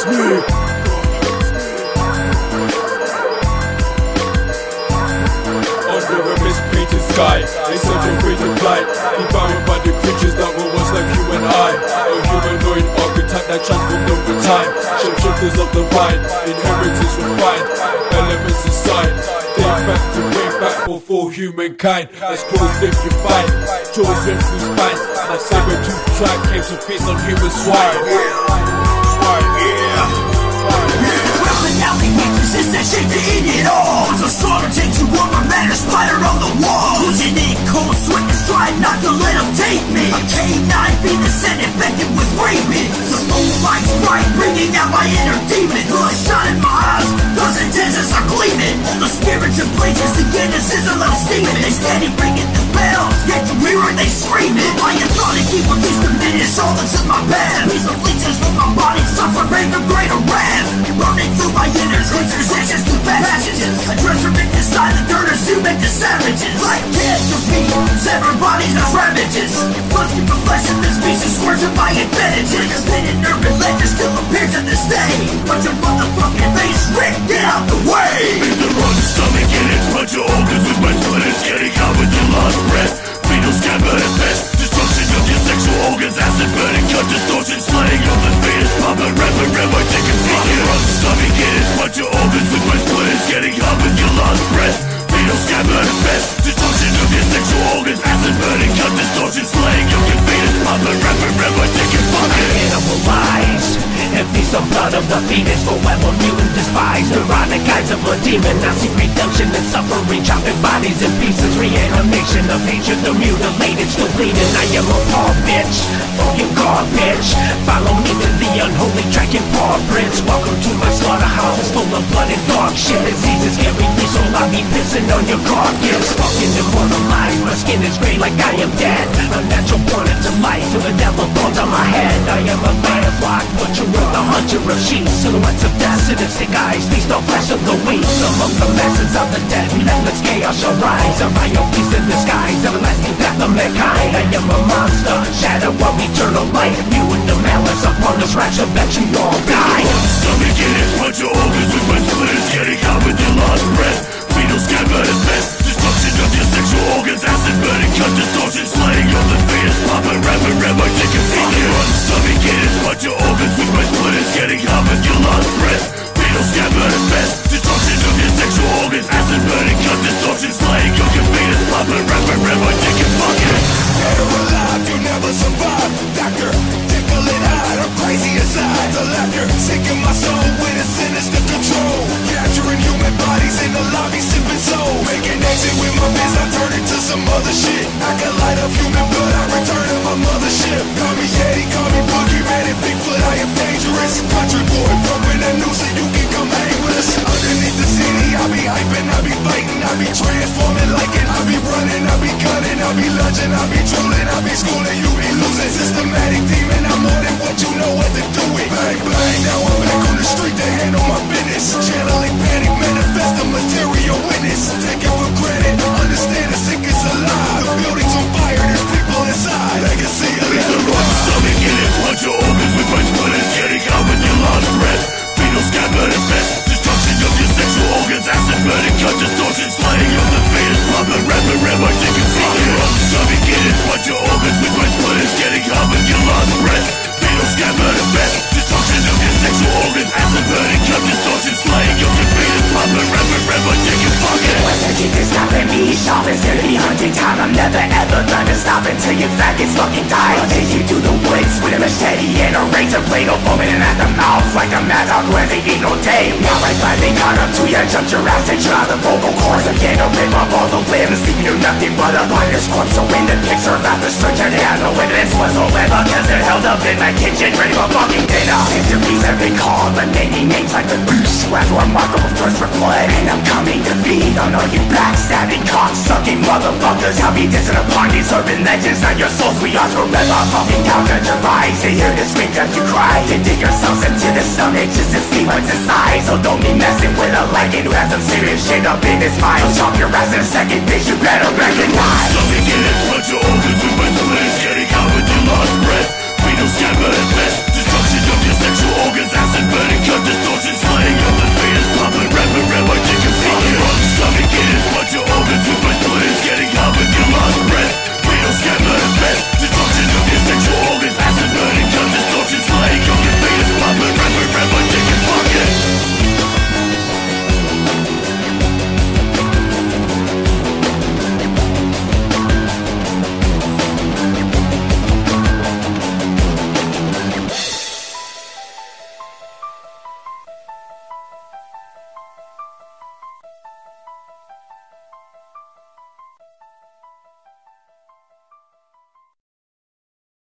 hates me. Under a mispainted sky, they search a greater flight, devoured by the creatures that were once like you and I. A humanoid archetype that transformed over time, shapeshifters of the vine, inheritance refined, elements inside, date back to way back before humankind. As close if you find, jaws rip through spines, like saber-tooth tribe came to feast on human swine. That shit to eat it all. So slaughter takes you over, man, splatter on the wall. Losing in cold sweat is trying not to let them take me. A K9 Venus and infected with raven. The moonlight's bright, bringing out my inner demon. Bloodshot in my eyes, those intentions are gleaming. All the spirits in places again, this is a little steaming. They steady ringing the bell, yet you hear it, they screaming. I am trying to keep with these diminished all that's in my bed. These leeches with my body suffer pain from greater wrath. Running through my inner creatures, actions through passages. I transform inside the dirt as you make the savages. Like cancer feet, severed bodies as ravages. Looking for flesh in this piece of squirts of my advantages. Painted urban legends still appear to this day. But your motherfucking face, Rick, get out the way. In the wrong stomach and it's bunch of organs with my splitters. Getting out with your last breath. Fetal scabber at best. Destruction of your sexual organs. Acid burning, cut, distortion, slaying of the fetus. Puppet, rapper, rabbi, take a peek. In the wrong stomach and it's bunch of organs with my splitters. Getting out with your last breath. Fetal scabber at best. Destruction of your sexual organs. Acid burning, cut, distortion, slaying of your fetus. Puppet, rapper, rabbi, take a fucking cannibalize and feast on blood of the fetus. Forever mutant despise neurotic eyes of a demon. I see redemption and suffering, chopping bodies in pieces. Reanimation of hatred, the mutilated, still bleeding. I am a paw bitch, fucking garbage. Follow me to the unholy track and paw prints. Welcome to my slaughterhouse, full of blood and dog shit. Diseases carry me, so I'll be pissing on your carcass. Fucking immortalized, my skin is gray like I am dead. A natural born into life, till the devil falls on my head. I am a firefly, butcher of the hunter of sheep. Silhouettes of death, sadistic eyes, feast on flesh of the weak. Among the masses of the dead, relentless chaos shall rise. A vile beast in disguise, everlasting death of mankind. I am a monster, shadow of eternal light. You and the malice upon this rash of that you all die. Stomach in its bunch of organs with my splitters. Getting out with your last breath. Fetal scabber at best. Destruction of your sexual organs. Acid burning, cut, distortion, slaying of the fetus. Papa, rapper, rabbi, take a peek. Stomach in its bunch of organs with my splitters. Getting out with your last breath. Fetal scabber at best. Destruction of your sexual organs. Acid burning, cut, distortion, slaying of your fetus. Papa, rapper, rabbi, take a fucking dead or alive, you never survive. Doctor, tickle it hard, I'm crazy inside. The laughter, sinking my soul with a sinister control. Capturing human bodies in the lobby, sipping soul. Making exit with my biz, I turn it to some other shit. I can light up human blood, I return to my mothership. Call me Yeti, call me Boogeyman and Bigfoot, I am dangerous. Country boy, pumping that news so you can come hang with us. Underneath the city, I be hyping, I be fighting, I be transforming like it. I be running, I be gunning, I be lunging, I be drooling, I be schooling, you be losing. Systematic demon, I'm more than what you know what to do with. Bang, bang, now I'm back on the street to handle my business. Channeling panic, manifest a material witness. Take it for granted, understand the sick is alive. The building's on fire, there's people inside. Legacy of the wrong stomach in its bunch of organs with my splitters. Getting out with your last breath. Fetal scabber at best. Destruction of your sexual organs. Acid burning, cut, distortion, slaying of the fetus. Papa, rapper, rabbi, take a peek. Wrong stomach in its bunch of organs with my splitters. Getting out with your last breath. Fetal scabber at best. Destruction of your sexual organs. Acid burning, cut, distortion, slaying of your fetus. Papa, rapper, rabbi, take a fucking once I keep this stopping me, sharp is gonna be hunting time. I'm never ever gonna stop until your faggots fucking die. I'll take you to the woods with a machete and a razor blade, all foaming at the mouth like a mad dog when they eat no day. Now I finally caught up to you, jumped your ass and draw the vocal cords again to rip up all the limbs, leaving you nothing but a binder's corpse. So in the picture about the structure, they had no evidence whatsoever, cause they're held up in my kitchen ready for fucking dinner. Victories have been called, but naming names like the beast who has remarkable thirst for blood. And I'm coming to feed on all you backstabbing, cock-sucking motherfuckers. I'll be dissing upon these urban legends. Now your souls we are forever fucking down to your eyes. They hear the screams as you cry. You dig yourselves into the stomach just to see what's inside. So don't be messing with a legend who has some serious shit up in his mind. I'll chop your ass in a second, bitch, you better recognize. Stomach in its bunch of organs.